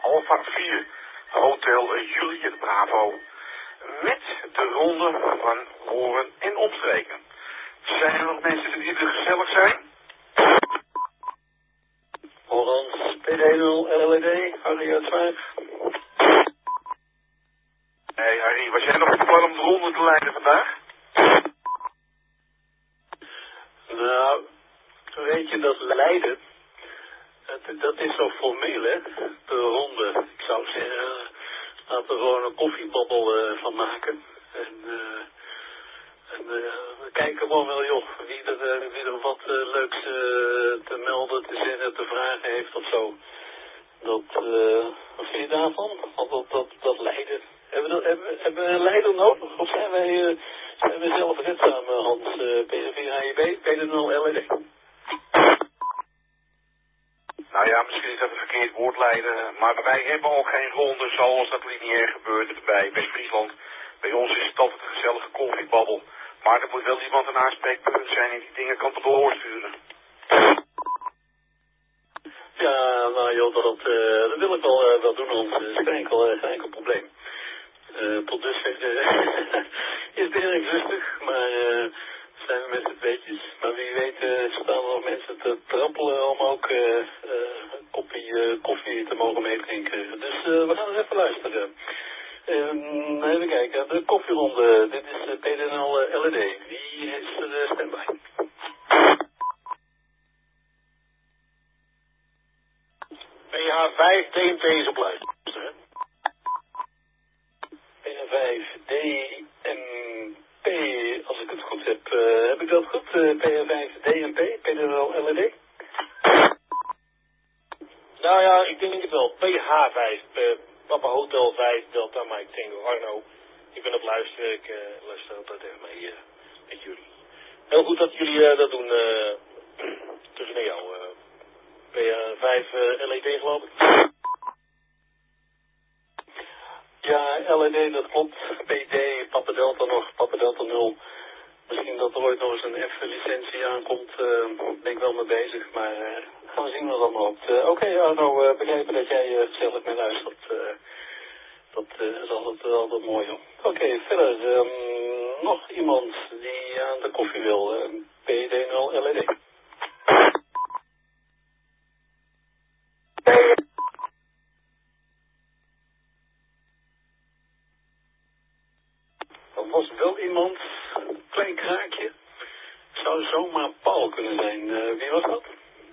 Alpha 4, Hotel Juliet Bravo, met de ronde van horen en opstreken. Zijn er nog mensen die er gezellig zijn? Hollands PD0 LED, Harry uit 5. Hey Harry, was jij nog van plan om de ronde te leiden vandaag? Nou, weet je, dat Leiden, dat is zo formeel, hè? De ronde. Ik zou zeggen, laten we gewoon een koffiebabbel van maken. En we kijken gewoon wel, joh, wie er wat leuks te melden, te zeggen, te vragen heeft of zo. Wat vind je daarvan? Want dat Leiden. Hebben we een leider nodig? Of zijn wij zelf redzaam, Hans? PD4HJB, PD0 LED? Nou ja, misschien is dat een verkeerd woord leiden, maar wij hebben al geen ronde zoals dat lineair gebeurde bij West-Friesland. Bij ons is het altijd een gezellige koffiebabbel, maar er moet wel iemand een aanspreekpunt zijn en die dingen kan te doorsturen. Ja, nou joh, dat wil ik wel doen, Hans. Dat is geen enkel probleem. Tot dusver is het heel erg rustig, maar zijn we met z'n tweetjes. Maar wie weet staan er nog mensen te trappelen om ook een kopje koffie te mogen meedrinken. Dus we gaan eens even luisteren. Even kijken, de koffieronde. Dit is PD0 LED. Wie is er standby? PH5 DMP is op luisteren. PH5 DMP, als ik het goed heb. Heb ik dat goed? PH5 DMP, PD0 LED? Nou ja, ik denk het wel. PH5, Papa Hotel 5, Delta Mike Tango Arno. Ik ben op luisteren, ik luister altijd even mee met jullie. Heel goed dat jullie dat doen tussen jou. PH5 LED geloof ik. Ja, LED, dat klopt. PD, Papa Delta nog, Papa Delta 0. Misschien dat er ooit nog eens een F-licentie aankomt, ben ik wel mee bezig, maar gaan we zien wat dat loopt. Oké, Arno, begrepen dat jij gezellig mee luistert. Dat is altijd mooi, hoor. Oké, verder, nog iemand die aan de koffie wil, PD0 LED. Er was wel iemand, een klein kraakje, zou zomaar Paul kunnen zijn. Wie was dat?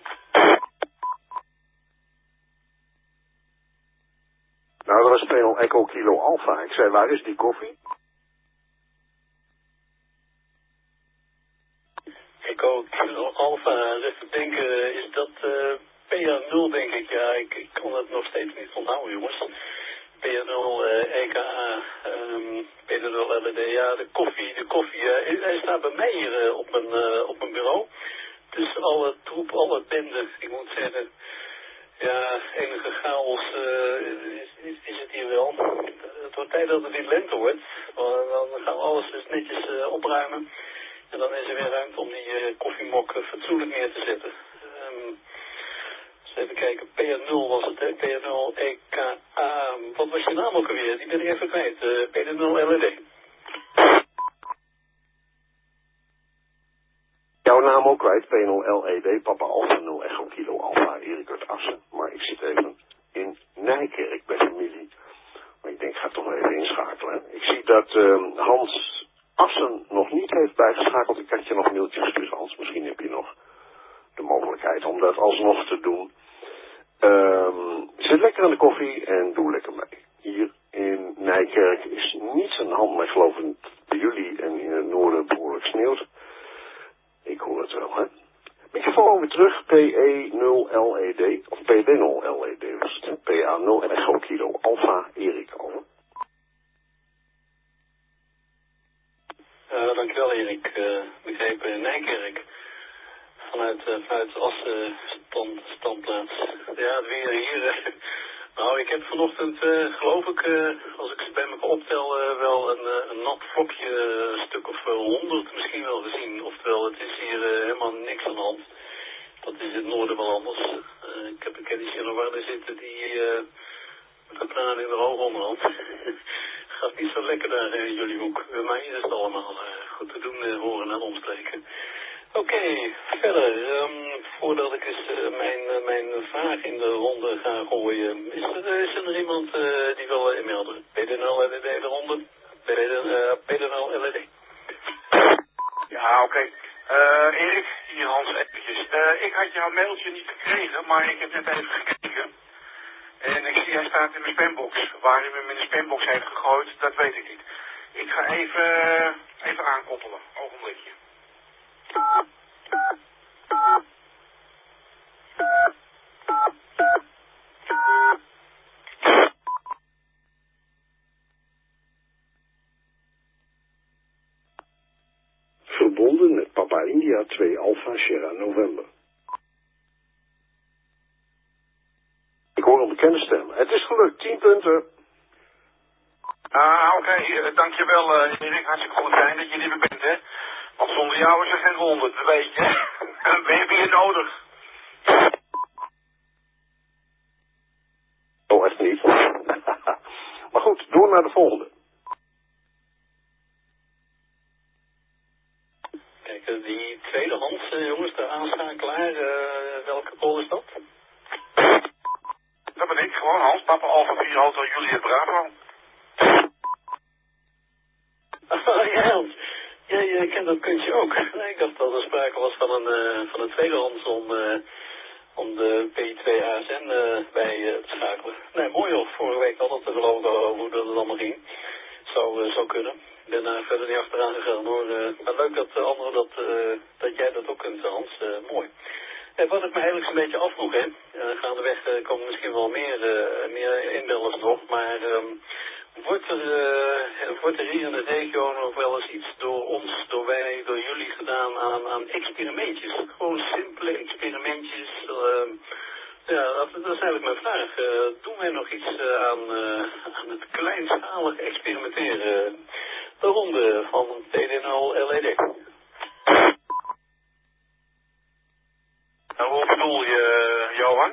Nou, dat was P0 Echo Kilo Alpha. Ik zei, waar is die koffie? Echo Kilo Alpha, even denken, is dat PA0 denk ik? Ja, ik kon het nog steeds niet onthouden, jongens. PA0, EKA, PD0 LED, ja, de koffie, hij staat bij mij hier op mijn bureau. Dus alle troep, alle bende, ik moet zeggen, ja, enige chaos is het hier wel. Het wordt tijd dat het weer lente wordt, want dan gaan we alles dus netjes opruimen. En dan is er weer ruimte om die koffiemok fatsoenlijk neer te zetten. Dus even kijken, PA0 was het, hè? PA0 EKA. Wat was je naam ook alweer? Die ben ik even kwijt. PD0 LED. Jouw naam ook kwijt, P0 LED, Papa Alpha 0 Echo Kilo Alpha, Erik uit Assen. Maar ik zit even in Nijkerk bij familie. Maar ik denk, ik ga toch even inschakelen. Ik zie dat Hans Assen nog niet heeft bijgeschakeld. Ik had je nog mailtjes gestuurd, Hans. Misschien heb je nog de mogelijkheid om dat alsnog te doen. Zit lekker aan de koffie en doe lekker mee. Hier in Nijkerk is niets aan de hand, maar ik geloof dat bij jullie en in het noorden behoorlijk sneeuwt. Ik hoor het wel, hè. Microfoon weer terug, PE0 LED, of PD0 LED was het, PA0 Echo Kilo Alpha, Erik over. Dankjewel Erik, begrepen Nijkerk. Vanuit Assen standplaats. Ja, het weer hier. Nou, ik heb vanochtend, geloof ik, als ik ze bij me optel, wel een nat vlokje, een stuk of 100 misschien wel gezien. Oftewel, het is hier helemaal niks aan de hand. Dat is in het noorden wel anders. Ik heb een kennisje in Leeuwarden zitten die tranen in de ogen onderhand. Gaat niet zo lekker daar in jullie hoek. Bij mij is het allemaal goed te doen horen en omstreken. Oké, verder. Voordat ik eens mijn vraag in de ronde ga gooien. Is er iemand die wil inmelden? PDNL LED de ronde? PDNL LED. Ja, oké. Erik, hier Hans eventjes. Ik had jouw mailtje niet gekregen, maar ik heb net even gekeken. En ik zie, hij staat in mijn spambox. Waar hij hem in de spambox heeft gegooid, dat weet ik niet. Ik ga even aankoppelen. Ogenblikje. Verbonden met Papa India 2 Alpha Sierra November. Ik hoor een bekende stem. Het is gelukt, 10 punten. Oké, dankjewel Erik. Hartstikke goed fijn dat je er weer bent, hè. Want zonder jou is er geen ronde, dat weet je. We hebben je nodig. Oh, echt niet. Maar goed, door naar de volgende. Kijk, die tweedehands, jongens, de aanschakelaar, welke rol is dat? Dat ben ik gewoon, Hans. Papa Alpha 4 Hotel Juliet Bravo. Ja, Hans. Jij kent dat kuntje ook. Nee, ik dacht dat er sprake was van een tweedehands om de P2 ASN bij te schakelen. Nee, mooi hoor. Vorige week had het te geloven over hoe dat het allemaal ging. Zou kunnen. Ik ben daar verder niet achteraan gegaan hoor. Maar leuk dat anderen dat jij dat ook kunt, Hans. Mooi. Wat ik me eigenlijk een beetje afvroeg, hè. Gaandeweg komen misschien wel meer inbellers nog, maar wordt er hier in de regio nog wel eens iets door wij, door jullie gedaan aan experimentjes? Gewoon simpele experimentjes. Ja, dat is eigenlijk mijn vraag. Doen wij nog iets aan het kleinschalig experimenteren? De ronde van PDNL LED. Nou, hoe bedoel je, Johan?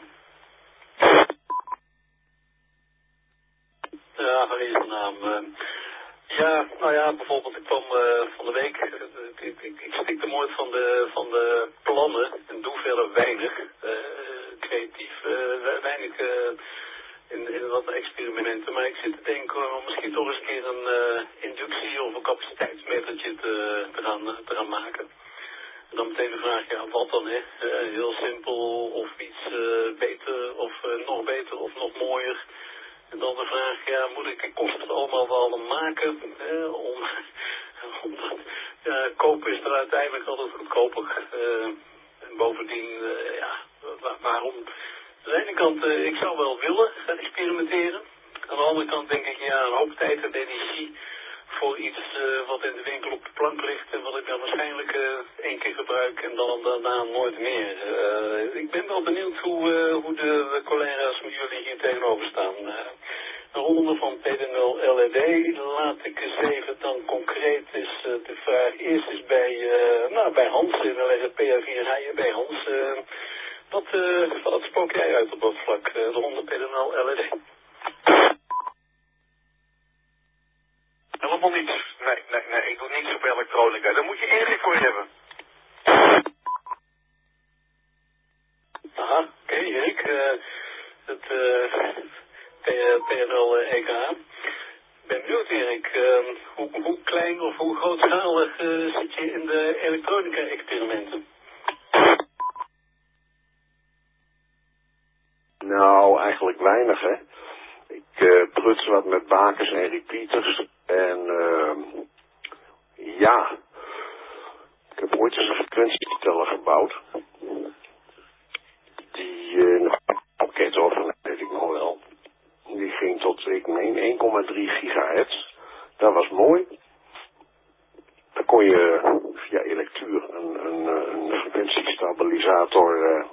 Ja, waar is de naam? Ja, nou ja, bijvoorbeeld ik kwam van de week, ik stikte mooi van de plannen en doe verder weinig, creatief, weinig in wat experimenten, maar ik zit te denken om misschien toch eens een keer een inductie of een capaciteitsmetertje te gaan maken. En dan meteen de vraag, ja, wat dan, hè? Heel simpel of iets beter of nog beter of nog mooier. En dan de vraag, ja, kost het allemaal wel maken? Omdat kopen is er uiteindelijk altijd goedkoper. En bovendien, ja, waarom? Aan de ene kant, ik zou wel willen gaan experimenteren. Aan de andere kant denk ik, ja, een hoop tijd en energie voor iets wat in de winkel op de plank ligt en wat ik dan waarschijnlijk 1 keer gebruik en dan daarna nooit meer. Ik ben wel benieuwd hoe de collega's met jullie hier tegenover staan. De ronde van PDNL LED laat ik eens even dan concreet is de vraag eerst is bij Hans, en dan leggen PA4 rijen bij Hans. Wat spook jij uit op dat vlak, de ronde PDNL LED? Helemaal niets. Nee, ik doe niets op elektronica. Daar moet je Erik voor hebben. Aha, oké, Erik. Het PNL EK. Ik ben benieuwd, Erik. Hoe klein of hoe grootschalig zit je in de elektronica-experimenten? Nou, eigenlijk weinig, hè. Ik pruts wat met bakers en repeaters. En ja, ik heb ooit eens een frequentieteller gebouwd. Die, pakket over, weet ik nog wel. Die ging tot, ik meen, 1,3 gigahertz. Dat was mooi. Dan kon je via Electuur een frequentiestabilisator,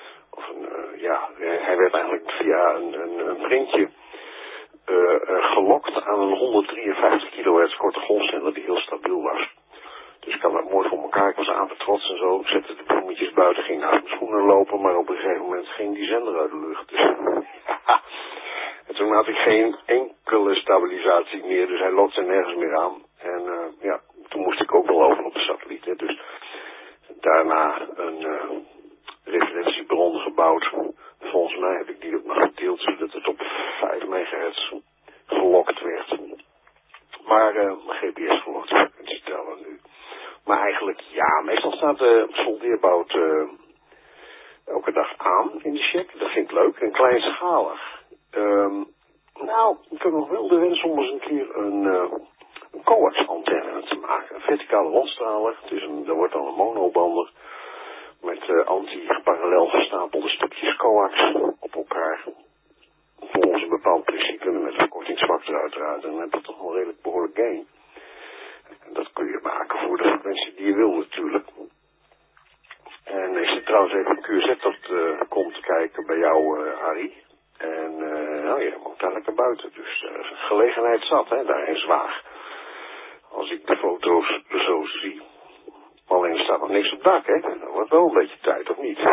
hij werd eigenlijk via een printje gelokt aan een 153 kilohertz korte golfzender die heel stabiel was. Dus ik had dat mooi voor elkaar. Ik was apetrots en zo. Ik zette de bloemetjes buiten, ging uit mijn schoenen lopen, maar op een gegeven moment ging die zender uit de lucht. Dus het toen had ik geen enkele stabilisatie meer, dus hij lokte nergens meer aan. En ja, toen moest ik ook wel over op de satelliet. Hè. Dus daarna een referentiebron gebouwd. Volgens mij heb ik die ook nog gedeeld, zodat het op 5 megahertz gelokt werd. Maar GPS gelokt stellen nu. Maar eigenlijk, ja, meestal staat de soldeerbout elke dag aan in de check. Dat vind ik leuk en kleinschalig. Nou, ik heb nog wel de wens om eens een keer een coax antenne te maken. Een verticale rondstraler. Er wordt dan een monobander met anti-parallel gestapelde stukjes coax op elkaar. Volgens een bepaald principe met een verkortingsfactor uiteraard. En dan heb je toch wel redelijk behoorlijk gain. En dat kun je maken voor de frequentie die je wil natuurlijk. En ik zit trouwens even op QZ dat komt kijken bij jou, Harry. En nou ja, moet daar lekker buiten. Dus gelegenheid zat, hè, daar in Zwaag. Als ik de foto's zo zie. Alleen er staat nog niks op dak, hè. Dat wordt wel een beetje tijd, of niet?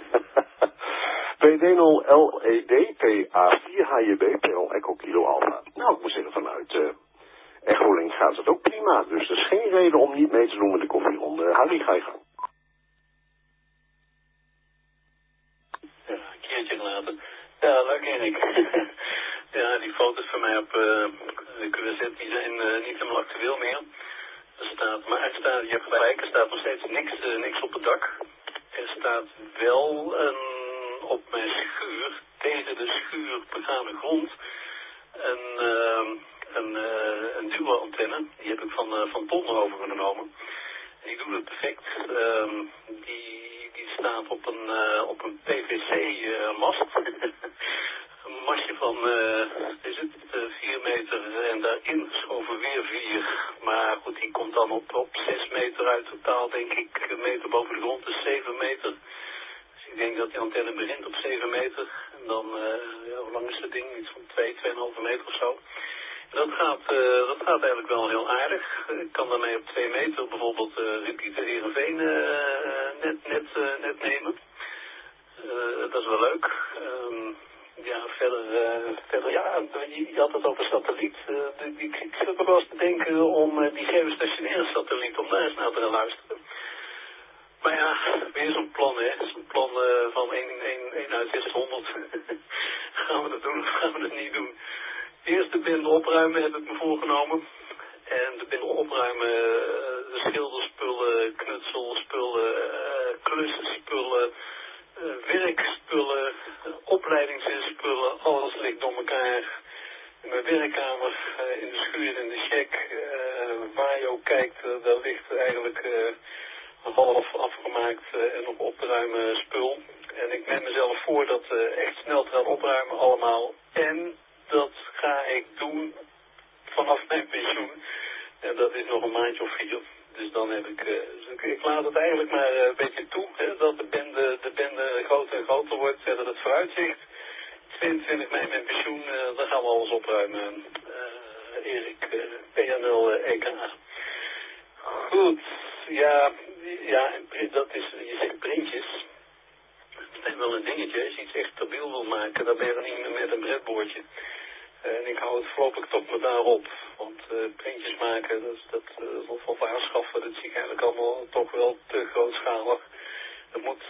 PD0LED, PA4HJB, PL Echo Kilo Alpha. Nou, ik moet zeggen, vanuit Echolink gaat het ook prima. Dus er is geen reden om niet mee te doen met de koffieronde. Harry, ga je gang. Ja, een keertje later. Ja, leuk Erik. Ja, die foto's van mij op QZ die zijn niet helemaal actueel meer. Maar je hebt gelijk, er staat nog steeds niks op het dak. Er staat wel op mijn schuur, tegen de schuur begane grond, een duo-antenne. Die heb ik van Ton overgenomen. En die doet het perfect. Die staat op een PVC-mast. Een mastje van, is het 4 meter en daarin geschoven weer 4. Maar goed, die komt dan op 6 meter uit totaal, denk ik, een meter boven de grond, dus 7 meter. Dus ik denk dat die antenne begint op 7 meter. En dan, ja, hoe lang is dat ding? Iets van 2,5 meter of zo. Dat gaat eigenlijk wel heel aardig. Ik kan daarmee op 2 meter bijvoorbeeld Repeater Heerenveen net nemen. Dat is wel leuk. Ja, verder ja, je had het over satelliet. Ik zit er wel eens te denken om die geostationaire satelliet, om daar eens naar te luisteren. Maar ja, weer zo'n plan, hè. Zo'n plan van 1 uit 600. Gaan we dat doen of gaan we dat niet doen? Eerst de bende opruimen heb ik me voorgenomen. En de bende opruimen, schilderspullen, knutselspullen, klussenspullen, werkspullen, opleidingsspullen, alles ligt door elkaar. In mijn werkkamer, in de schuur, in de check, waar je ook kijkt, daar ligt eigenlijk half afgemaakt en nog op te ruimen spul. En ik neem mezelf voor dat echt snel te gaan opruimen allemaal. En dat ga ik doen vanaf mijn pensioen. En dat is nog een maandje of 4. Dus dan heb ik laat het eigenlijk maar een beetje toe, hè, dat de bende groter en groter wordt. Verder het vooruitzicht. 22 mei mijn pensioen, dan gaan we alles opruimen. Erik, PNL EKA. Goed, ja, dat is, je zegt printjes. Dat is wel een dingetje, als je iets echt stabiel wil maken, dan ben je er niet meer met een breadboardje. En ik hou het voorlopig toch maar daarop. Want printjes maken, of aanschaffen, dat zie ik eigenlijk allemaal toch wel te grootschalig. Dat moet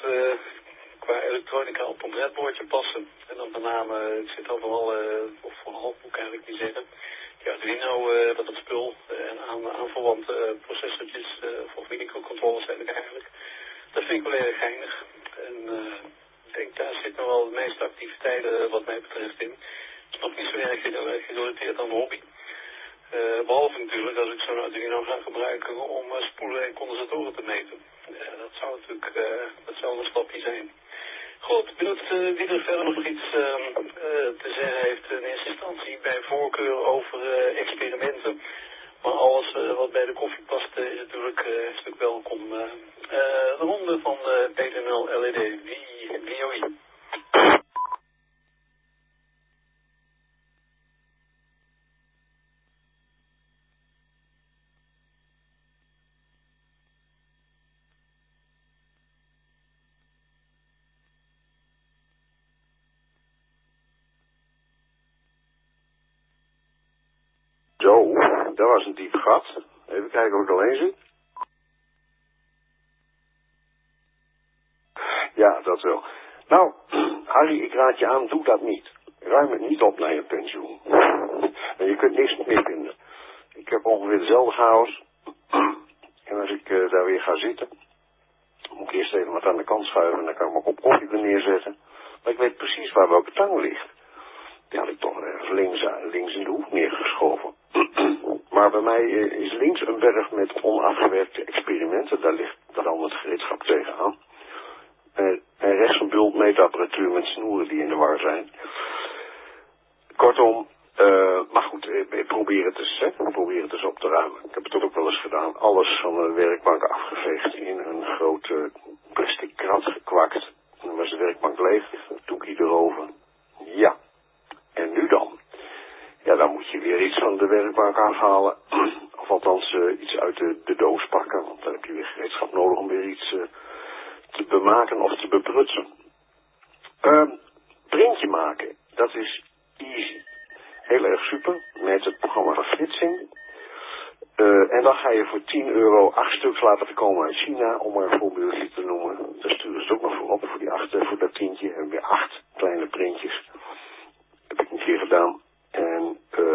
qua elektronica op een breadboardje passen. En dan met name, het zit overal, of vooral moet ik eigenlijk niet zeggen. Ja, Arduino, dat het spul en aanverwante processortjes voor microcontrollers eigenlijk. Dat vind ik wel erg geinig. En ik denk, daar zit nog wel de meeste activiteiten wat mij betreft in. Het is nog niet zo erg gerelateerd aan de hobby. Behalve natuurlijk als ik zo'n Arduino ga gebruiken om spoelen en condensatoren te meten. Dat zou natuurlijk een stapje zijn. Goed, benieuwd wie er verder nog iets te zeggen heeft in eerste instantie bij voorkeur over experimenten. Maar alles wat bij de koffie past is natuurlijk welkom. De ronde van PNL LED, wie? Zo, dat was een diep gat. Even kijken of ik alleen zit. Ja, dat wel. Nou, Harry, ik raad je aan, doe dat niet. Ruim het niet op naar je pensioen. En je kunt niks meer vinden. Ik heb ongeveer dezelfde chaos. En als ik daar weer ga zitten, moet ik eerst even wat aan de kant schuiven en dan kan ik mijn kop koffie er neerzetten. Maar ik weet precies waar welke tang ligt. Die had ik toch ergens links in de hoek neergeschoven. Maar bij mij is links een berg met onafgewerkte experimenten. Daar ligt dan al het gereedschap tegenaan. En rechts een bult meetapparatuur met snoeren die in de war zijn. Kortom, maar goed, probeer het eens op te ruimen. Ik heb het ook wel eens gedaan. Alles van de werkbank afgeveegd, in een grote plastic krat gekwakt. En dan was de werkbank leeg, een doekje erover. Ja, en nu dan? Ja, dan moet je weer iets van de werkbank afhalen. Of althans iets uit de doos pakken. Want dan heb je weer gereedschap nodig om weer iets te bemaken of te beprutsen. Printje maken, dat is easy. Heel erg super, met het programma van Flitsing. En dan ga je voor €10 8 stuks laten komen uit China, om maar een voorbeeldje te noemen. Daar sturen ze ook nog voor op, voor dat tientje. En weer 8 kleine printjes. Heb ik een keer gedaan. En,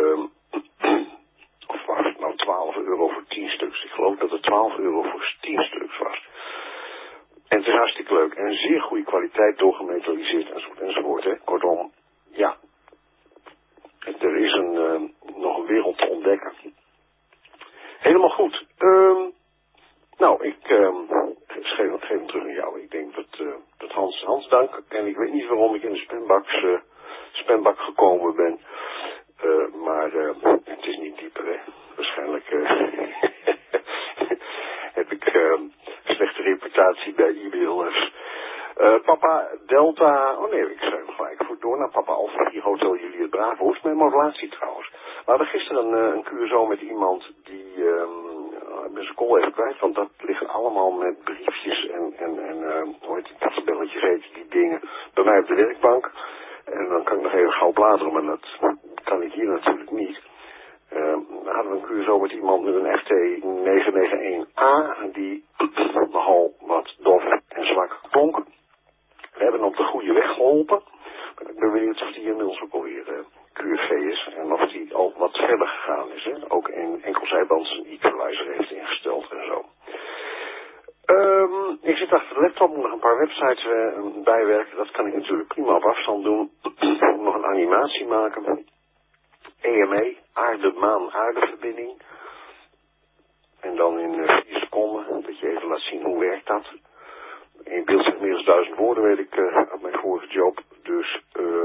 of was het nou €12 voor 10 stuks? Ik geloof dat het €12 voor 10 stuks was. En het is hartstikke leuk. En een zeer goede kwaliteit, doorgemetalliseerd enzovoort. Hè. Kortom, ja. Er is nog een wereld te ontdekken. Helemaal goed. Nou, ik geef hem terug aan jou. Ik denk dat Hans dank. En ik weet niet waarom ik in de spambak gekomen ben. Maar het is niet dieper, hè. Waarschijnlijk heb ik slechte reputatie bij e-mailers. Papa Delta, oh nee, ik schrijf gelijk voor door naar Papa Alpha 4 Hotel Juliet Bravo. Is mijn modulatie trouwens. We hadden gisteren een QSO met iemand die ben zijn call even kwijt, want dat ligt allemaal met briefjes en hoe heet die kastenbelletjes heet die dingen bij mij op de werkbank. En dan kan ik nog even gauw bladeren, maar dat kan ik hier natuurlijk niet. Dan hadden we een QSO met iemand met een FT 991A die nogal wat dof en zwak klonk. We hebben hem op de goede weg geholpen. Maar ik ben benieuwd of die inmiddels ook alweer QFV is. En of die al wat verder gegaan is. Hè? Ook in enkelzijband een equalizer heeft ingesteld en zo. Ik zit achter de laptop, moet nog een paar websites bijwerken. Dat kan ik natuurlijk prima op afstand doen. Nog een animatie maken. EME, aarde-maan-aarde-verbinding. En dan in 4 seconden, dat je even laat zien hoe werkt dat. In beeld zegt meer dan 1000 woorden, weet ik, uit mijn vorige job. Dus,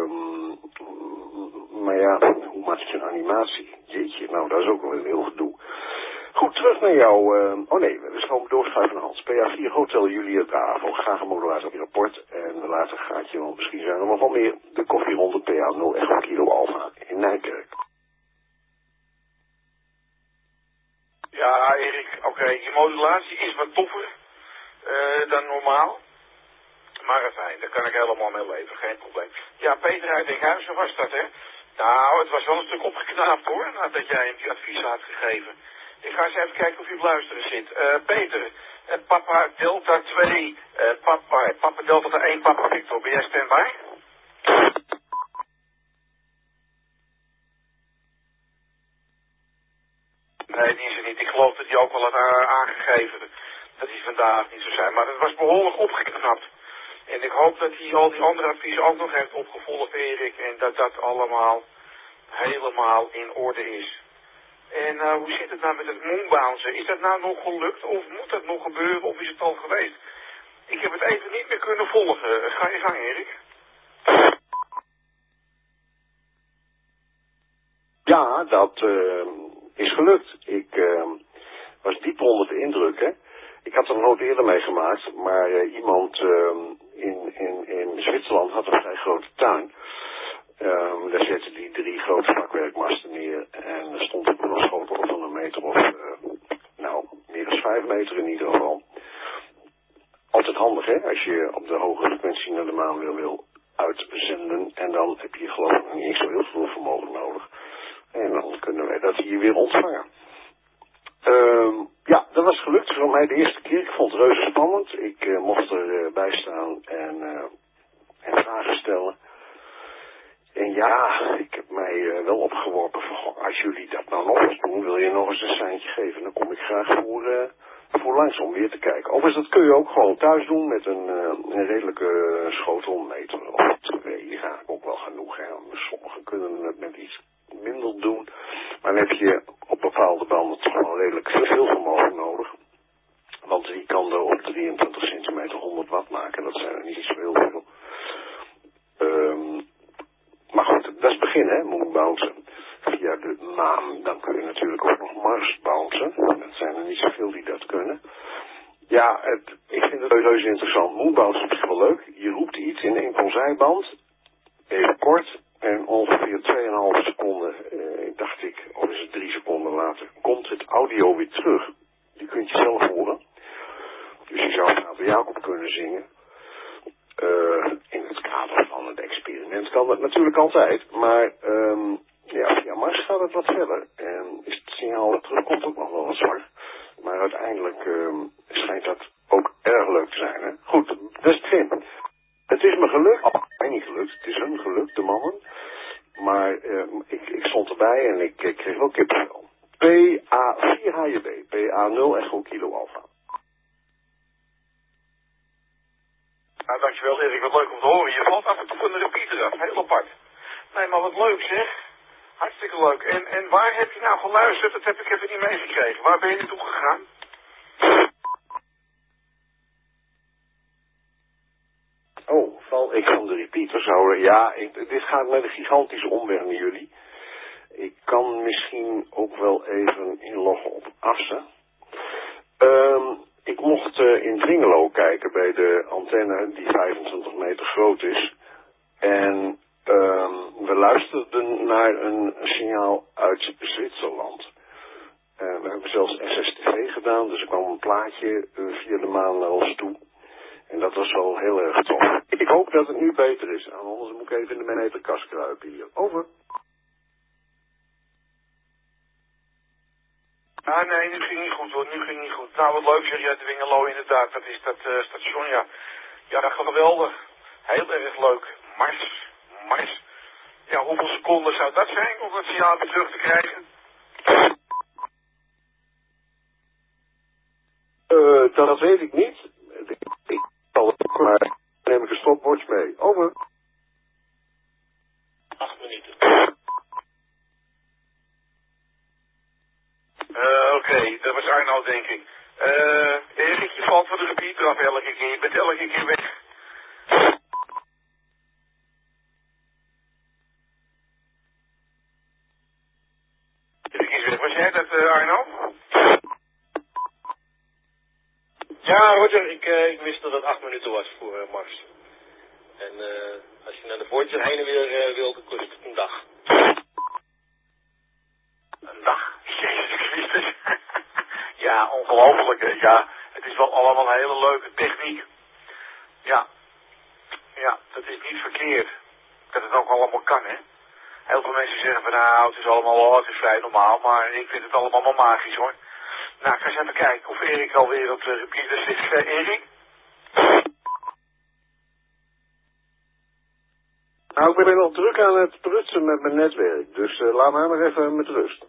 maar ja, hoe maak je een animatie? Jeetje, nou, dat is ook wel een heel gedoe. Goed, terug naar jou. Oh nee, we gaan doorschuiven naar Hans. PA4 Hotel Juliet Bravo. Graag een modulator op je rapport. En later gaat je, want misschien zijn er nog wel meer, de koffieronde PA0 Echo Kilo Alpha in Nijkerk. Ja, Erik, oké, je modulatie is wat toffer dan normaal. Maar fijn, daar kan ik helemaal mee leven, geen probleem. Ja, Peter uit Enkhuizen was dat, hè? Nou, het was wel een stuk opgeknapt, hoor, nadat jij hem die advies had gegeven. Ik ga eens even kijken of u op luisteren zit. Peter, Papa Delta 2, Papa Delta 1, Papa Victor, ben jij standby? Nee, die is er niet. Ik geloof dat hij ook wel had aangegeven dat hij vandaag niet zou zijn. Maar het was behoorlijk opgeknapt. En ik hoop dat hij al die andere adviezen ook nog heeft opgevolgd, Erik. En dat dat allemaal helemaal in orde is. En hoe zit het nou met het moonbouncen? Is dat nou nog gelukt? Of moet dat nog gebeuren? Of is het al geweest? Ik heb het even niet meer kunnen volgen. Ga je gang, Erik. Ja, dat is gelukt. Ik was diep onder de indruk, hè. Ik had er nooit eerder mee gemaakt, maar iemand in Zwitserland had een vrij grote tuin. Daar zette die 3 grote vakwerkmasten neer en er stond ook nog een schotel van een meter of, meer dan 5 meter in ieder geval. Altijd handig, hè, als je op de hoge frequentie naar de maan wil uitzenden en dan heb je geloof ik niet eens zo heel veel vermogen nodig. En dan kunnen wij dat hier weer ontvangen. Ja, dat was gelukt voor mij de eerste keer. Ik vond het reuze spannend. Ik mocht erbij staan en vragen stellen. En ja, ik heb mij wel opgeworpen van, goh, als jullie dat nou nog eens doen, wil je nog eens een seintje geven, dan kom ik graag voor langs om weer te kijken. Overigens, dat kun je ook gewoon thuis doen met een redelijke schotelmeter of 2, ga ik ook wel genoeg. Hè. Sommigen kunnen het met iets minder doen, maar dan heb je op bepaalde banden toch wel redelijk veel vermogen nodig. Want die kan er op 23 centimeter 100 watt maken, dat zijn er niet zo heel veel. Maar goed, dat is het begin, hè, moonbouncen. Via de maan, dan kun je natuurlijk ook nog Mars bouncen. Dat zijn er niet zoveel die dat kunnen. Ja, ik vind het reuze interessant. Moonbouncen is wel leuk. Je roept iets in enkel zijband, even kort, en ongeveer 2,5 seconden, dacht ik, of is het 3 seconden later, komt het audio weer terug. Die kunt je zelf horen. Dus je zou Vader Jacob kunnen zingen. In het kader van het experiment kan dat natuurlijk altijd, maar ja, via Mars gaat het wat verder. En is het signaal dat terugkomt ook nog wel wat zwak. Maar uiteindelijk schijnt dat ook erg leuk te zijn. Hè? Goed, dat is het begin. Het is me gelukt, mij niet gelukt, het is hun gelukt, de mannen. Maar ik stond erbij en ik kreeg wel kippenvel. PA4HJB, PA0 Echo Kilo Alpha. Nou, dankjewel Erik, wat leuk om te horen. Je valt af en toe van de repeater af, heel apart. Nee, maar wat leuk zeg. Hartstikke leuk. En waar heb je nou geluisterd? Dat heb ik even niet meegekregen. Waar ben je naartoe gegaan? Oh, val ik van de repeater zouden? Ja, dit gaat met een gigantische omweg naar jullie. Ik kan misschien ook wel even inloggen op Assen. Ik mocht in Dwingelo kijken bij de antenne die 25 meter groot is. En we luisterden naar een signaal uit Zwitserland. We hebben zelfs SSTV gedaan, dus er kwam een plaatje via de maan naar ons toe. En dat was wel heel erg tof. Ik hoop dat het nu beter is, anders moet ik even in de meterkast kruipen hier. Over. Ah nee, nu ging niet goed hoor, nu ging niet goed. Nou, wat leuk zeg jij, Dwingelo inderdaad, dat is dat station, ja. Ja, dat gaat geweldig. Heel erg leuk. Mars. Ja, hoeveel seconden zou dat zijn om dat signaal weer terug te krijgen? Dat weet ik niet. Ik zal het ook, maar neem ik een stopwatch mee. Over. 8 minuten. Oké, dat was Arno, denk ik. Erik, je valt van de repeater af elke keer. Je bent elke keer weg. Erik is weg. Was jij dat, Arno? Ja, Roger, ik wist dat het 8 minuten was voor Mars. En als je naar de Voyager heen en weer wilde, kost het een dag. Een dag? Jezus Christus. Ja, ongelooflijk, hè. Ja, het is wel allemaal een hele leuke techniek. Ja, dat is niet verkeerd. Dat het ook allemaal kan, hè. Heel veel mensen zeggen van nou, het is allemaal het is vrij normaal, maar ik vind het allemaal maar magisch, hoor. Nou, ik ga eens even kijken of Erik alweer op de repeater zit. Erik? Nou, ik ben nog druk aan het prutsen met mijn netwerk, dus laat mij maar even met rust.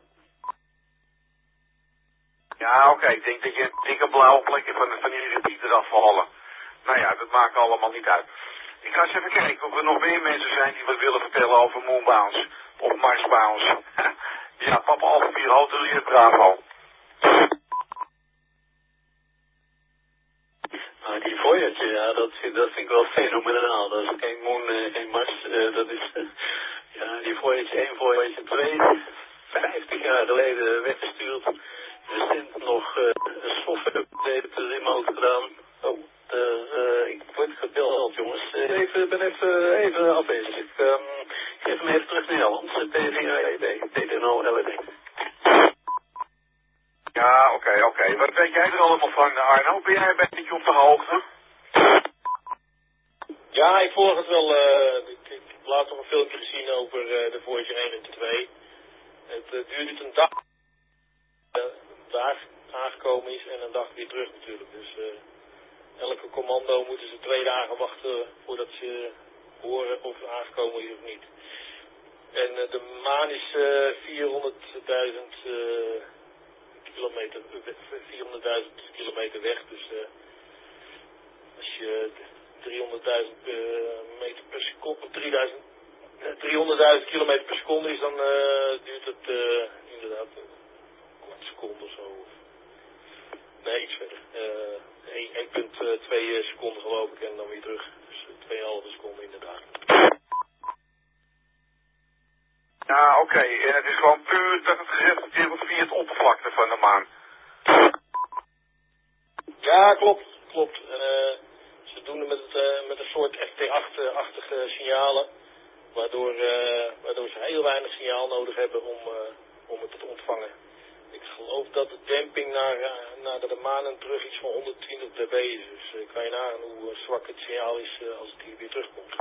Ja, oké. Ik denk dat je dikke blauwe plekken van die repeater afvallen. Nou ja, dat maakt allemaal niet uit. Ik ga eens even kijken of er nog meer mensen zijn die wat willen vertellen over Moonbounce. Of Marsbounce. Ja, papa Alpha 4 Hotel Bravo. Die Voyager, ja, dat vind ik wel fenomenaal. Dat is geen Moon, geen Mars. Dat is, ja, die Voyager 1, Voyager 2, 50 jaar geleden weggestuurd. Recent nog een software update op de remote gedaan. Oh, ik word gebeld, jongens. Ik ben even afwezig. Ik geef hem even terug naar Nederland. PVAEB, TTNO LED. Ja, oké. Wat weet jij er allemaal van, Arno? Ben jij een beetje op de hoogte? Ja, ik volg het wel. Ik heb laatst nog een filmpje gezien over de Voyager 1 en 2. Het duurt een dag daar aangekomen is en een dag weer terug natuurlijk. Dus elke commando moeten ze 2 dagen wachten voordat ze horen of het aangekomen is of niet. En de maan is 400.000 kilometer weg. Dus als je 300.000 meter per seconde, 300.000 kilometer per seconde is, dan duurt het inderdaad een kwart seconde of zo. Nee, iets verder. 1,2 seconden geloof ik en dan weer terug. Dus 2,5 seconden inderdaad. Ja, oké. En het is gewoon puur dat het gereflecteerd wordt via het oppervlakte van de maan. Ja, klopt. Ze doen het met een soort FT8-achtige signalen. Waardoor ze heel weinig signaal nodig hebben om het te ontvangen. Ik geloof dat de demping naar de maan en terug iets van 120 dB is. Dus kan je nagaan hoe zwak het signaal is als het hier weer terugkomt.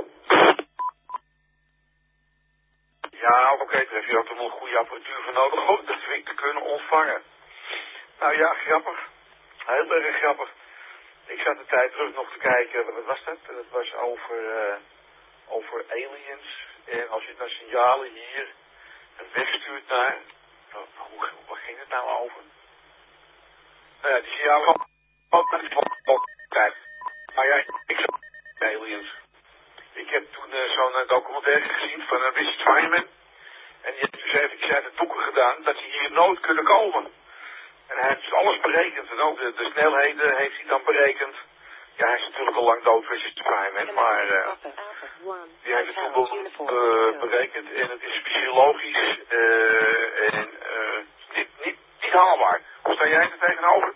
Ja, oké, daar heb je ook toch wel een goede apparatuur voor nodig om dat flink te kunnen ontvangen. Nou ja, grappig. Heel erg grappig. Ik zat de tijd terug nog te kijken, wat was dat? Dat was over aliens. En als je naar signalen hier wegstuurt naar... Waar ging het nou over? Nou ja, die signalen van tijd. Maar ja, ik zag aliens. Ik heb toen zo'n documentaire gezien van Richard Feynman. En die heeft dus eventjes uit het boeken gedaan dat ze hier nooit kunnen komen. En hij heeft dus alles berekend. En ook de snelheden heeft hij dan berekend. Ja, hij is natuurlijk al lang dood, Richard Feynman. Maar die heeft het toen berekend. En het is fysiologisch en niet haalbaar. Hoe sta jij er tegenover?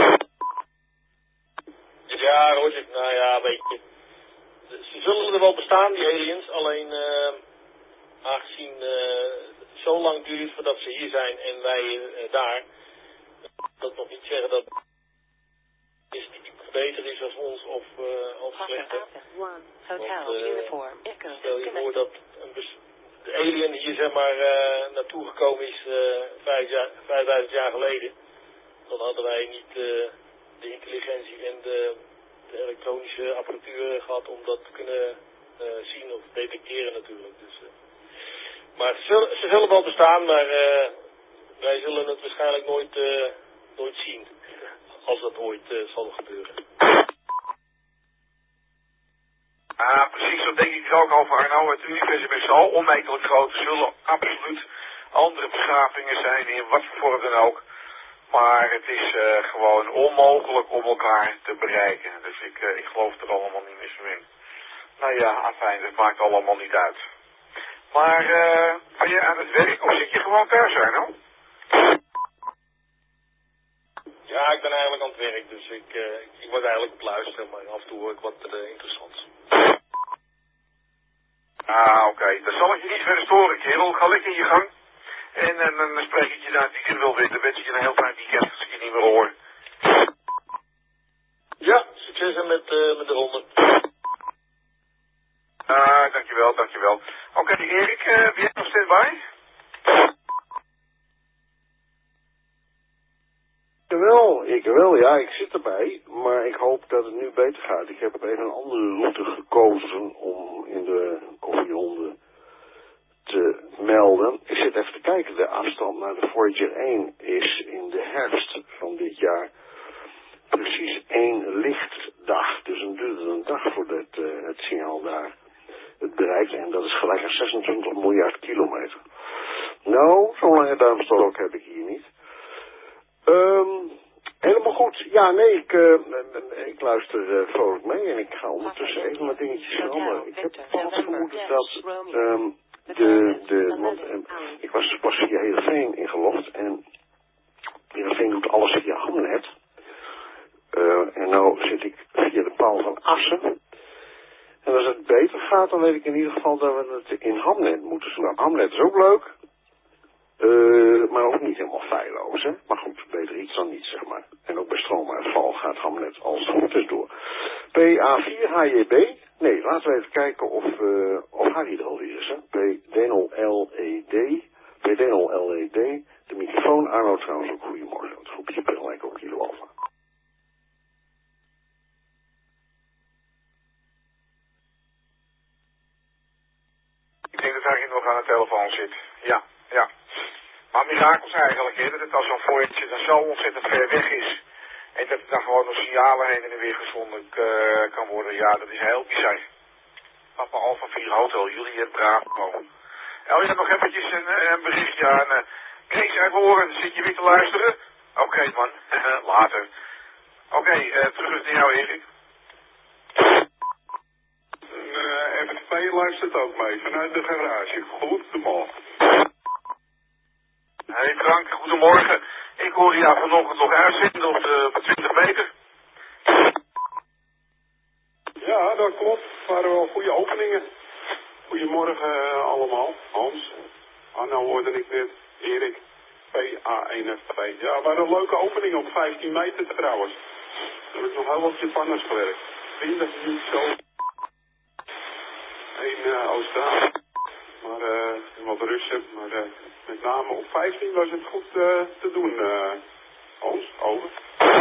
Ja, Roger. Nou ja, weet je. Ze zullen er wel bestaan, die aliens. Alleen aangezien zo lang duurt voordat ze hier zijn en wij daar, dat nog niet zeggen dat is die beter is als ons of slechter. Want stel je voor dat de alien hier zeg maar naartoe gekomen is 5000 jaar geleden, dan hadden wij niet de intelligentie en de elektronische apparatuur gehad om dat te kunnen zien of detecteren natuurlijk. Dus, maar ze zullen wel bestaan, maar wij zullen het waarschijnlijk nooit zien. Als dat ooit zal gebeuren. Ah, precies, dat denk ik ook over Arno. Het universum is zo onmetelijk groot. Er zullen absoluut andere beschavingen zijn in wat voor vorm dan ook. Maar het is gewoon onmogelijk om elkaar te bereiken. Dus ik geloof er allemaal niet meer zo in. Nou ja, afijn, dat maakt allemaal niet uit. Maar ben je aan het werk of zit je gewoon thuis, Arno? Ja, ik ben eigenlijk aan het werk, dus ik was eigenlijk op luisteren, maar af en toe hoor ik wat interessants. Ah, oké. Dan zal ik je niet verder storen, kerel. Ga lekker in je gang. En dan spreek ik je na het weekend wel weer. Dan wens ik je een heel fijn weekend als ik je niet meer hoor. Ja, succes met de ronde. Ah, dankjewel. Oké, Erik, ben jij nog steeds bij? Ik wel, ja, ik zit erbij, maar ik hoop dat het nu beter gaat. Ik heb even een andere route gekozen om in de koffieronde te melden. Ik zit even te kijken, de afstand naar de Voyager 1 is in de herfst van dit jaar precies 1 lichtdag. Dus dan duurt het een dag voordat het signaal daar het bereikt. En dat is gelijk aan 26 miljard kilometer. Nou, zo'n lange duimstok heb ik hier niet. Helemaal goed. Ja, nee, ik luister vrolijk mee en ik ga ondertussen even wat dingetjes veranderen. Ik heb wel vermoeden dat want ik was via Heerenveen ingelogd en Heerenveen doet alles via Hamnet. En nou zit ik via de paal van Assen. En als het beter gaat, dan weet ik in ieder geval dat we het in Hamnet moeten doen. Nou, Hamnet is ook leuk. Maar ook niet helemaal feilloos, hè. Maar goed, beter iets dan niets, zeg maar. En ook bij stroomuitval gaat Hamlet als het goed is door. PA4 HJB. Nee, laten we even kijken of Harry er al is, hè. P D0LED. PD0 LED, de microfoon Arno trouwens ook goedemorgen. Het groepje Peel Echo Kilo Alpha. Ik denk dat hij nog aan de telefoon zit. Ja. Maar mirakels eigenlijk, hè, dat het als zo'n voortje dan zo ontzettend ver weg is. En dat er dan gewoon nog signalen heen en weer gezonden kan worden. Ja, dat is heel bizar. Papa Alpha 4 Hotel, Juliet Bravo. Oh ja, nog eventjes een berichtje aan Kees uit Horen. Zit je weer te luisteren? Oké, man, later. Oké, terug naar jou, Erik. FSP luistert ook mee vanuit de garage. Goedemorgen. Hey Frank, goedemorgen. Ik hoorde jou vanochtend nog uitzenden op de 20 meter. Ja, dat klopt. Het waren wel goede openingen. Goedemorgen allemaal. Hans. Nou hoorde ik net. Erik. PA1F2. Ja, het waren een leuke opening op 15 meter trouwens. Daar heb ik nog heel wat Japanners gewerkt. 20 niet zo. Eén Australië. Maar wat Russen. Maar met name op 15 was het goed te doen. Hans, over.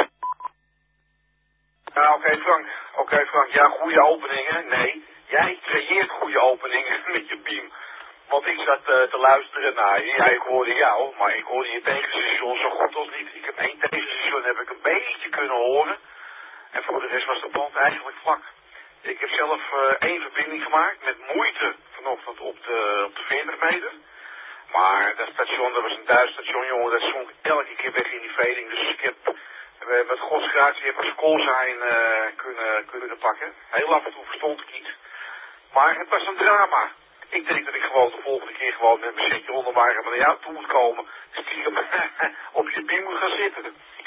Ja, oké Frank. Ja, goede openingen. Nee, jij creëert goede openingen met je beam. Want ik zat te luisteren naar je. Ja, ik hoorde jou, maar ik hoorde je tegenstation zo goed als niet. Ik heb 1 tegenstation heb ik een beetje kunnen horen. En voor de rest was de band eigenlijk vlak. Ik heb zelf 1 verbinding gemaakt met moeite vanochtend op de 40 meter. Maar dat station, dat was een Duits station, jongen, dat zonk elke keer weg in die veling. Dus ik heb met Gods gratie heb ik Skolzijn kunnen pakken. Heel af en toe verstond ik iets. Maar het was een drama. Ik denk dat ik gewoon de volgende keer gewoon met mijn setje onder wagen naar jou toe moet komen. Stiekem op je beam moet gaan zitten.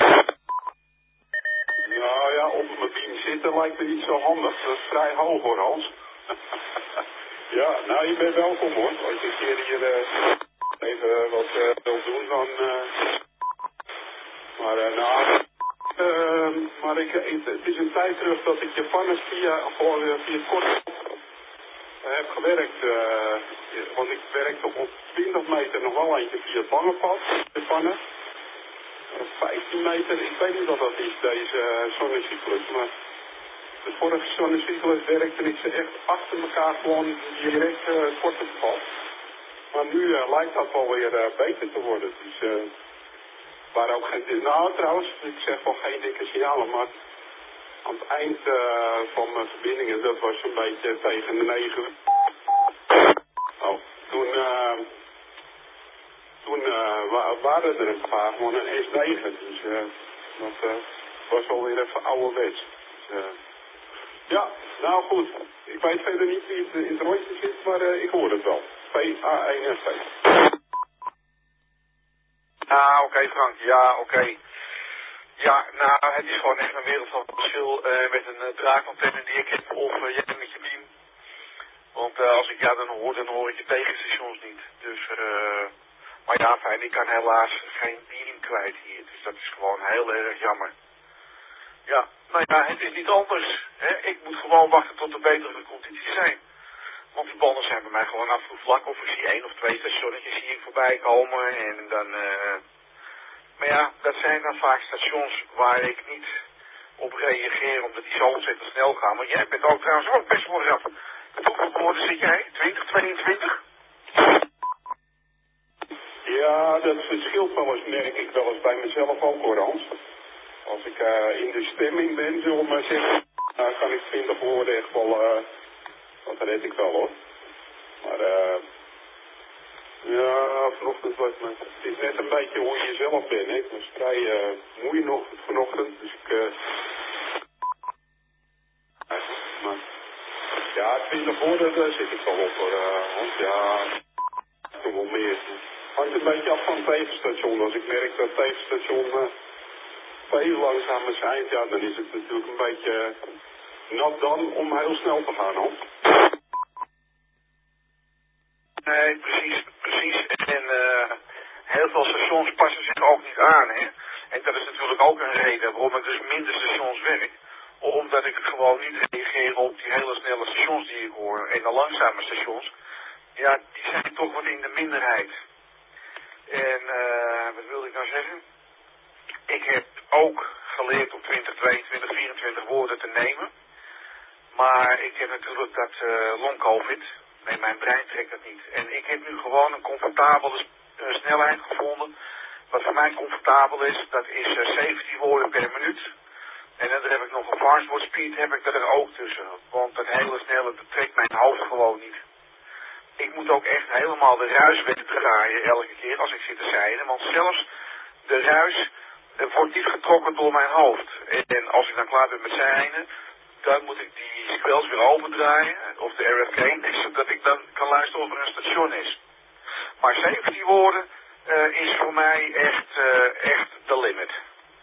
Nou ja, op mijn beam zitten lijkt me niet zo handig. Dat is vrij hoog hoor, Hans. Ja, nou je bent welkom hoor. Als je een keer hier even wat wil doen, dan... Maar het is een tijd terug dat ik Japanners via het kort heb gewerkt. Want ik werkte op 20 meter nog wel eentje via het lange pad. Japaner. 15 meter, ik weet niet wat dat is, deze zonnecyclus. Maar de vorige zonnecyclus werkte ik ze echt achter elkaar gewoon direct korte pad. Maar nu lijkt dat wel weer beter te worden. Dus... waar ook geen... Nou, trouwens, ik zeg wel geen dikke signalen, maar aan het eind van mijn verbindingen, dat was een beetje tegen de 9 uur. Oh, toen waren er een paar gewoon een S9, dus dat was alweer even ouderwets. Dus, ja, nou goed, ik weet verder niet wie het in het rondje zit, maar ik hoor het wel. PA1F2. Ah, oké Frank, ja, oké. Ja, nou, het is gewoon echt een wereld van verschil met een draakantenne die ik heb of jij met je beam. Want als ik jou dan hoor ik je tegenstations niet. Dus, maar ja, fijn, ik kan helaas geen beam kwijt hier. Dus dat is gewoon heel erg jammer. Ja, nou ja, het is niet anders. Hè? Ik moet gewoon wachten tot er betere condities zijn. Want die banden zijn bij mij gewoon af en toe vlak. Of ik zie 1 of 2 stationnetjes zie ik voorbij komen. En dan... Maar ja, dat zijn dan vaak stations waar ik niet op reageer. Omdat die zo ontzettend snel gaan. Maar jij bent ook trouwens ook best wel rap. Met hoeveel woorden zit jij? 20, 22? Ja, dat verschilt wel eens, merk ik wel eens bij mezelf ook hoor, Hans. Als ik in de stemming ben, zullen we maar zeggen, kan ik 20 woorden echt wel, dat red ik wel hoor. Maar ja, vanochtend was het, het is net een beetje hoe je zelf bent, hè. Ik was vrij moe nog vanochtend, dus ik, maar, ja, 20 woorden, daar zit ik wel op hoor, Hans, ja, nog wel meer. Hangt een beetje af van het tevenstation. Als ik merk dat het tevenstation veel langzamer zijn, ja, dan is het natuurlijk een beetje nat dan om heel snel te gaan, hoor. Nee, precies. En heel veel stations passen zich ook niet aan, hè. En dat is natuurlijk ook een reden waarom ik dus minder stations werk. Omdat ik gewoon niet reageer op die hele snelle stations die ik hoor. En de langzame stations, ja, die zijn toch wat in de minderheid. En wat wilde ik nou zeggen? Ik heb ook geleerd om 20, 22, 24 woorden te nemen. Maar ik heb natuurlijk dat long covid. Nee, mijn brein trekt dat niet. En ik heb nu gewoon een comfortabele snelheid gevonden. Wat voor mij comfortabel is, dat is 17 woorden per minuut. En dan heb ik nog een fastword speed, heb ik er ook tussen. Want dat hele snelle, dat trekt mijn hoofd gewoon niet. Ik moet ook echt helemaal de ruis wegdraaien elke keer als ik zit te zeilen. Want zelfs de ruis wordt niet getrokken door mijn hoofd. En als ik dan klaar ben met zeilen, dan moet ik die squels weer overdraaien. Of de RFK, zodat ik dan kan luisteren of er een station is. Maar 17 woorden is voor mij echt de limit.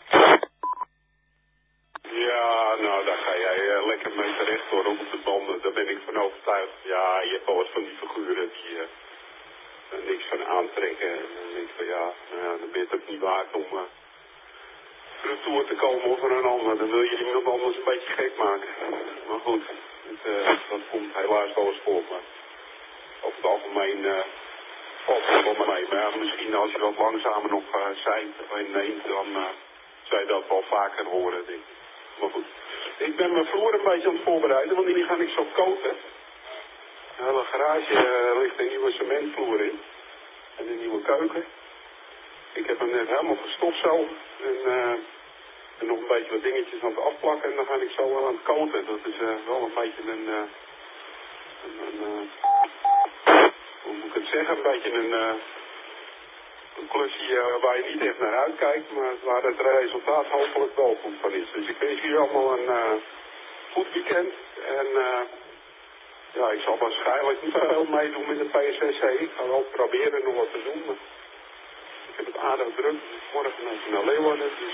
Ja, nou daar ga jij lekker mee terecht hoor, op de banden. Daar ben ik van overtuigd. Ja, je hebt wel wat van die figuren die er niks van aantrekken. En dan denk ik van ja, dan ben je het ook niet waard om retour te komen of een ander. Dan wil je iemand anders een beetje gek maken. Maar goed, dat komt helaas wel eens voor. Maar over het algemeen valt het wel mee. Maar ja, misschien als je wat langzamer nog zijn neemt, dan zou je dat wel vaker horen, denk ik. Maar goed, ik ben mijn vloer een beetje aan het voorbereiden, want die ga ik zo koten. De hele garage ligt een nieuwe cementvloer in. En een nieuwe keuken. Ik heb hem net helemaal gestofzoogd. En nog een beetje wat dingetjes aan het afplakken. En dan ga ik zo aan het koten. Dat is wel een beetje hoe moet ik het zeggen? Een beetje een klusje waar je niet echt naar uitkijkt, maar waar het resultaat hopelijk wel goed van is. Dus ik wens jullie allemaal een goed weekend. En ja, ik zal waarschijnlijk niet veel meedoen met de PSSC. Ik ga wel proberen nog wat te doen, maar ik heb het aardig druk. Morgen even naar Leeuwarden, dus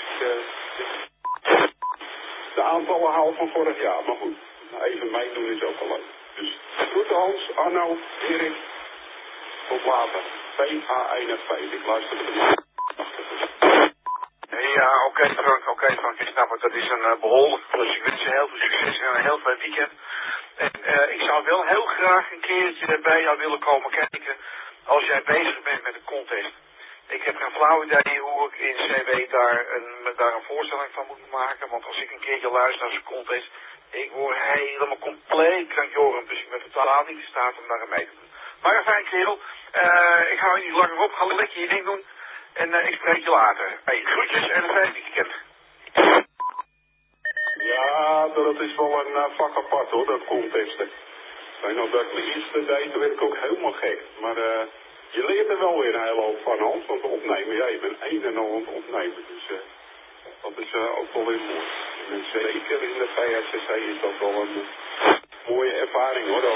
de aantallen haal van vorig jaar. Maar goed, even meedoen is ook wel leuk. Dus groeten Hans, Arno, Erik. Tot later. PH1F5. Ik luister er niet. Ja, oké Frank, ik snap het. Dat is een behoorlijk klus. Ik wens je heel veel succes en een heel fijn weekend. En ik zou wel heel graag een keertje bij jou willen komen kijken als jij bezig bent met een contest. Ik heb geen flauw idee hoe ik in CW daar een voorstelling van moet maken. Want als ik een keertje luister naar zo'n contest, ik word helemaal compleet krankjorend. Dus ik ben totaal niet in staat om daar mee te doen. Maar een fijn kerel. Ik hou je niet langer op. Ga lekker je ding doen. En ik spreek je later. Hey, groetjes en een fijn weekend. Ja, dat is wel een vak apart hoor, dat contesten. En als ik mijn eerste deed, dan werd ik ook helemaal gek. Maar je leert er wel weer een hele hoop van, Hans, want opnemen, ja, je bent een en al aan het opnemen. Dus dat is ook wel weer mooi. En zeker in de PSSC is dat wel een mooie ervaring hoor.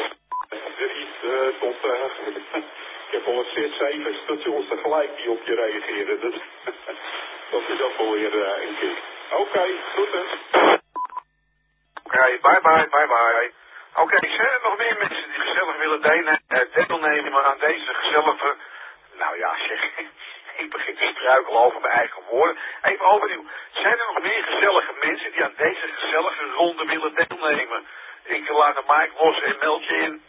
Ik heb al 6-7 stations tegelijk die op je reageren. Dus dat is ook wel weer een keer. Oké, groeten. Oké, bye. Oké, zijn er nog meer mensen die gezellig willen deelnemen aan deze gezellige... Nou ja, zeg, ik begin te struikelen over mijn eigen woorden. Even overnieuw, zijn er nog meer gezellige mensen die aan deze gezellige ronde willen deelnemen? Ik laat de mic los en meld je in.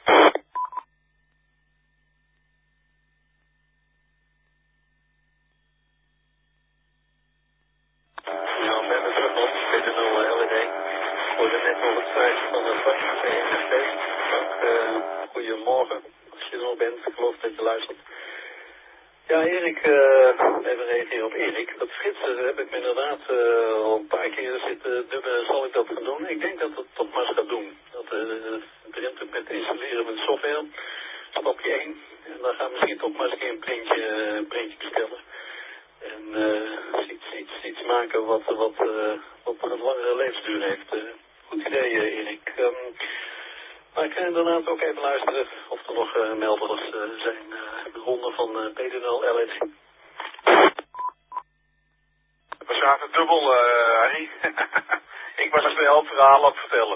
Ja, met de terug op PDNL LED. Hoorde net al het feit van de PNFD. Goedemorgen, als je er nog bent. Ik geloof dat je luistert. Ja, Erik, even reageren op Erik. Dat flitsen heb ik me inderdaad al een paar keer zitten dubben. Zal ik dat gaan doen? Ik denk dat het toch maar eens gaat doen. Dat begint het met installeren met software. Stapje 1. En dan gaan we misschien toch maar eens een keer een printje bestellen. En iets maken wat een langere levensduur heeft. Goed idee, Erik. Maar ik ga inderdaad ook even luisteren of er nog melders zijn. De ronde van PDNL LED. We zaten dubbel, Harry. Ik was een heel verhaal aan het vertellen.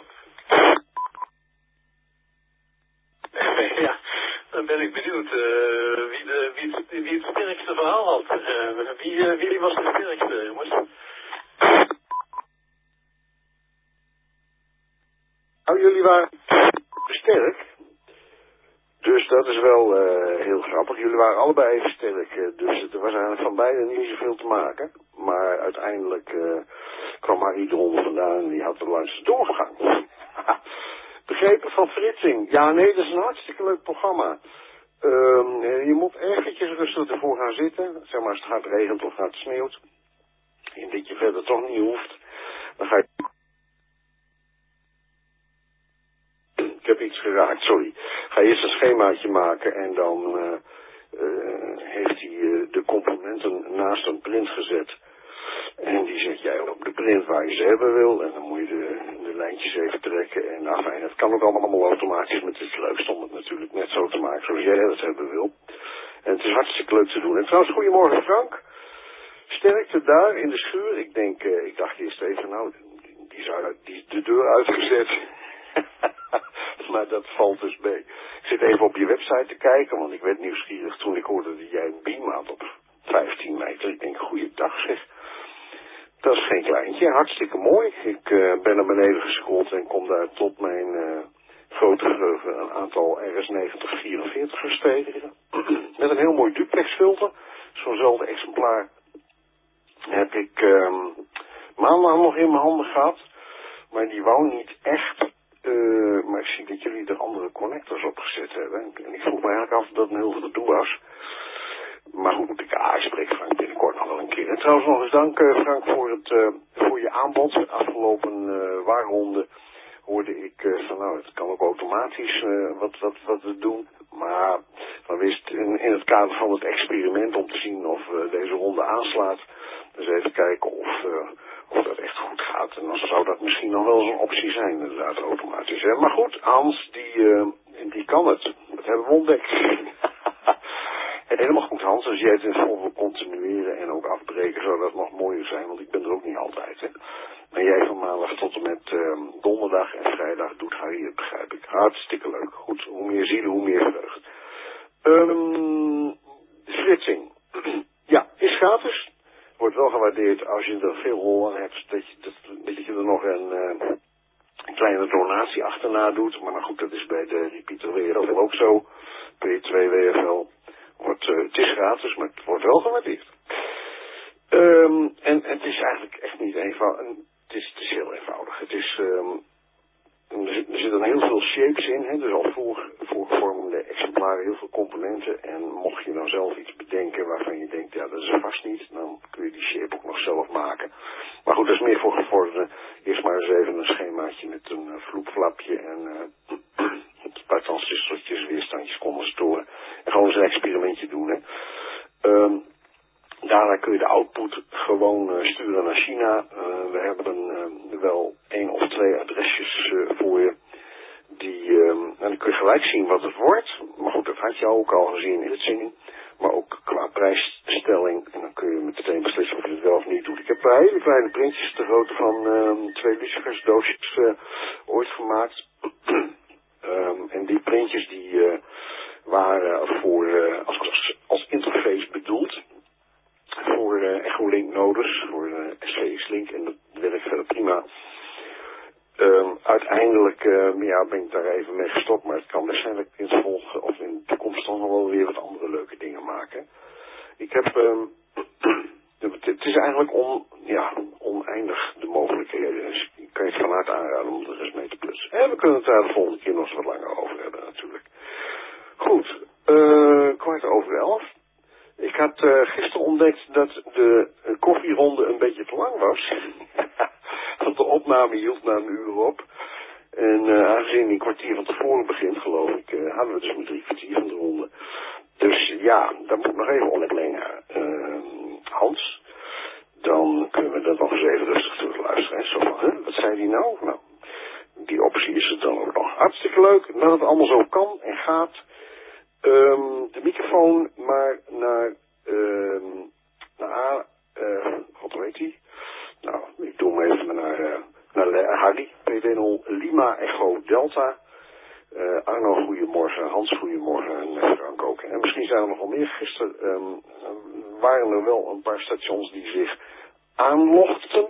Ja, dan ben ik benieuwd wie het sterkste verhaal had. Wie was de sterkste, jongens? Nou, jullie waren sterk. Dus dat is wel heel heel grappig. Jullie waren allebei even sterk, dus er was eigenlijk van beiden niet zoveel te maken. Maar uiteindelijk kwam Harry eronder vandaan en die had de langste doorgang. Begrepen van Fritsing. Ja, nee, dat is een hartstikke leuk programma. Je moet eventjes rustig ervoor gaan zitten. Zeg maar als het hard regent of hard sneeuwt. En dat je verder toch niet hoeft. Dan ga je... Ik heb iets geraakt, sorry. Ga eerst een schemaatje maken en dan heeft hij de componenten naast een print gezet. En die zet jij op de print waar je ze hebben wil. En dan moet je de lijntjes even trekken. En afijn, het kan ook allemaal automatisch. Maar het is leukst om het natuurlijk net zo te maken zoals jij het hebben wil. En het is hartstikke leuk te doen. En trouwens, goedemorgen Frank. Sterkte daar in de schuur. Ik dacht eerst even, nou, die is de deur uitgezet. Maar dat valt dus mee. Ik zit even op je website te kijken, want ik werd nieuwsgierig toen ik hoorde dat jij een beam had op 15 meter. Ik denk, goeiedag zeg. Dat is geen kleintje, hartstikke mooi. Ik ben naar beneden gescrolld en kom daar tot mijn grote geheugen een aantal RS9044'ers tegen. Met een heel mooi duplex filter. Zo'nzelfde exemplaar heb ik maandag nog in mijn handen gehad. Maar die wou niet echt. Maar ik zie dat jullie er andere connectors op gezet hebben. En ik vroeg me eigenlijk af dat het een heel veel gedoe was. Maar goed, ik spreek Frank binnenkort nog wel een keer. En trouwens nog eens dank Frank voor je aanbod. De afgelopen waarronde hoorde ik van nou, het kan ook automatisch wat we doen. Maar dan wist in het kader van het experiment om te zien of deze ronde aanslaat. Dus even kijken of dat echt goed gaat. En dan zou dat misschien nog wel eens een optie zijn, inderdaad, automatisch. Hè? Maar goed, Hans, die kan het. Dat hebben we ontdekt. Helemaal goed, Hans. Als jij het in het volgende continueren en ook afbreken, zou dat nog mooier zijn, want ik ben er ook niet altijd. Hè? Maar jij van maandag tot en met donderdag en vrijdag doet Harry het, begrijp ik. Hartstikke leuk. Goed, hoe meer zielen, hoe meer vreugd. Fritsing. Ja, is gratis. Wordt wel gewaardeerd als je er veel rol aan hebt, dat je er nog een kleine donatie achterna doet. Maar nou goed, dat is bij de repeater WFL ook zo. P2 WFL. Het is gratis, maar het wordt wel gewaardeerd. En het is eigenlijk echt niet eenvoudig. Het is heel eenvoudig. Het is... Er zitten heel veel shapes in, hè, dus al voorgevormde exemplaren, heel veel componenten. En mocht je nou zelf iets bedenken waarvan je denkt, ja dat is er vast niet, dan kun je die shape ook nog zelf maken. Maar goed, dat is meer voor gevorderden. Eerst maar eens even een schemaatje met een vloepflapje en een paar transistortjes, weerstandjes, condenstoren. En gewoon eens een experimentje doen. Hè. Daarna kun je de output gewoon sturen naar China. We hebben wel 1 of 2 adresjes voor je. En dan kun je gelijk zien wat het wordt. Maar goed, dat had je ook al gezien in het zingen. Maar ook qua prijsstelling. En dan kun je meteen beslissen of je het wel of niet doet. Ik heb hele kleine printjes de grootte van 2 lucifersdoosjes ooit gemaakt. En die printjes die waren als interface bedoeld. Voor Echolink nodes, voor SVX-link en dat werkt verder prima. Uiteindelijk ben ik daar even mee gestopt, maar het kan waarschijnlijk in het volgende of in de toekomst nog wel weer wat andere leuke dingen maken. Ik heb, het is eigenlijk oneindig de mogelijkheden, dus ik kan je het van harte aanraden om er eens mee te plussen. En we kunnen het daar de volgende keer nog eens wat langer over hebben natuurlijk. Goed, 11:15. Ik had gisteren ontdekt dat de koffieronde een beetje te lang was. Want de opname hield na een uur op. En aangezien die een kwartier van tevoren begint, geloof ik, hadden we dus maar 3 kwartier van de ronde. Dus ja, daar moet nog even opleggen. Hans, dan kunnen we dat nog eens even rustig terugluisteren. En zo van, wat zei die nou? Nou, die optie is het dan ook nog hartstikke leuk. Dat het allemaal zo kan en gaat. De microfoon maar naar wat weet hij? Nou, ik doe hem even naar Harry, PD0 Lima Echo Delta. Arno, goedemorgen. Hans, goedemorgen. En Frank ook. En misschien zijn er nog wel meer. Gisteren waren er wel een paar stations die zich aanlogden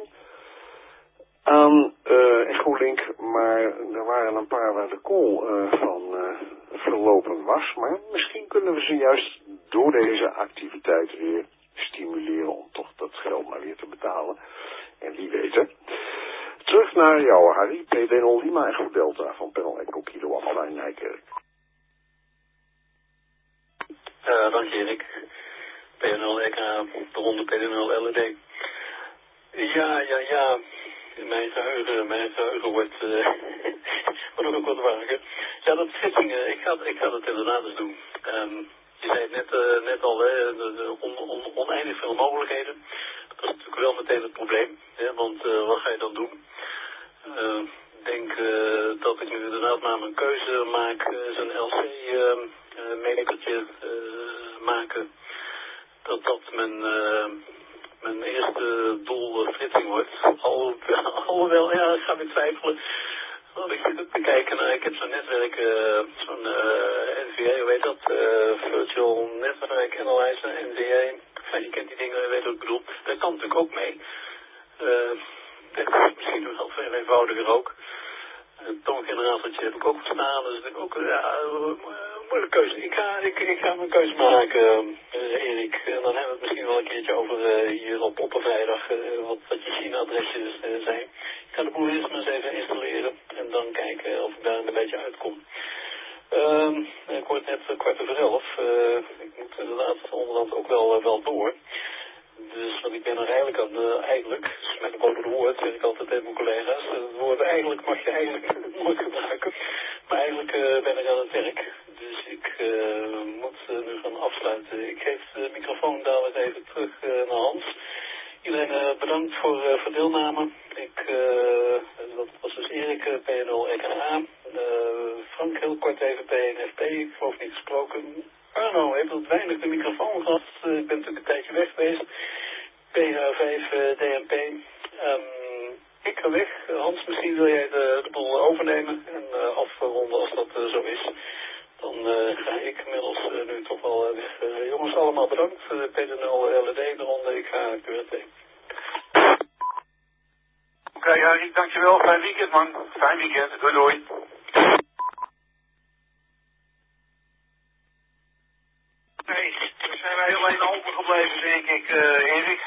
aan Echolink, maar er waren een paar waar de call verlopen was. Maar misschien kunnen we ze juist door deze activiteit weer stimuleren om toch dat geld maar weer te betalen. En wie weet hè. Terug naar jou, Harry. PD0 Lima Echo Delta van Panel Echo Kilo Alpha in Nijkerk. Dank je, Erik. PNL EK, de ronde PNL LED. Ja. Mijn geheugen wordt ook wat wakker. Ja, dat schittingen, ik ga dat inderdaad eens doen. Je zei het net al, oneindig veel mogelijkheden. Dat is natuurlijk wel meteen het probleem. Hè, want wat ga je dan doen? Ik denk dat ik nu inderdaad maar mijn keuze maak, zo'n LC-metertje maken. Dat mijn eerste doel flitsing wordt. Alhoewel, ja, ik ga weer twijfelen. Want ik zit te kijken naar, ik heb zo'n netwerk, zo'n NVA, hoe heet dat? Virtual Network Analyzer, NVA. Enfin, je kent die dingen, je weet wat ik bedoel. Dat kan natuurlijk ook mee. Dat is misschien wel veel eenvoudiger ook. Een toongeneratortje heb ik ook verstaan, dus ik ook, moeilijke keuze. Ik ga mijn keuze maken, Erik. En dan hebben we het misschien wel een keertje over hier op een vrijdag wat je China-adresjes zijn. Ik ga de boel eerst maar eens even installeren en dan kijken of ik daar een beetje uitkom. Ik word net 11:15. Ik moet inderdaad onderhand ook wel door. Dus want ik ben er eigenlijk met een boven de woord, zeg ik altijd tegen mijn collega's, het woord eigenlijk mag je eigenlijk nooit gebruiken. Maar eigenlijk ben ik aan het werk. Dus ik moet nu gaan afsluiten. Ik geef de microfoon dadelijk even terug naar Hans. Iedereen bedankt voor deelname. Dat was dus Erik, PNL EKA. Frank heel kort even PNFP, ik geloof niet gesproken. Arno heeft wat weinig de microfoon gehad. Ik ben natuurlijk een tijdje weg geweest. PH5 DMP. Ik ga weg. Hans, misschien wil jij de boel overnemen en afronden als dat zo is. Dan ga ik inmiddels nu toch wel weg. Jongens, allemaal bedankt. PD0 LED, de ronde. Ik ga QRT. Oké, Harry, dankjewel. Fijn weekend, man. Fijn weekend. Doei, doei. Nee, we zijn wij alleen overgebleven, denk ik, Erik.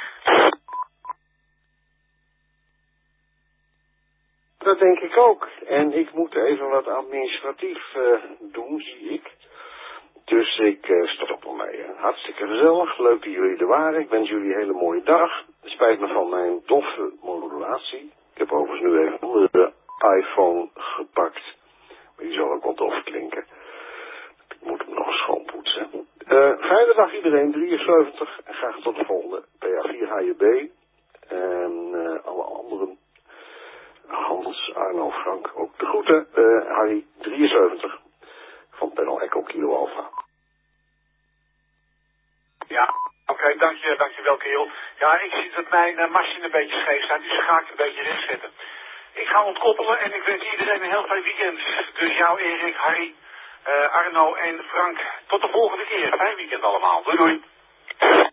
Dat denk ik ook. En ik moet even wat administratief doen, zie ik. Dus ik stop ermee. Hartstikke gezellig. Leuk dat jullie er waren. Ik wens jullie een hele mooie dag. Het spijt me van mijn doffe modulatie. Ik heb overigens nu even onder de iPhone gepakt. Maar die zal ook wel dof klinken. Ik moet hem nog eens schoonpoetsen. Fijne dag iedereen, 73. En graag tot de volgende. PA4 HJB. En alle anderen. Hans, Arno, Frank, ook de groeten. Harry, 73. Van Panel Echo Kilo Alpha. Ja, oké, dankjewel, kerel. Ja, ik zie dat mijn machine een beetje scheef staat, dus ga ik het een beetje rechtzetten. Ik ga ontkoppelen en ik wens iedereen een heel fijn weekend. Dus jou, Erik, Harry, Arno en Frank. Tot de volgende keer. Fijn weekend allemaal. Doei, doei.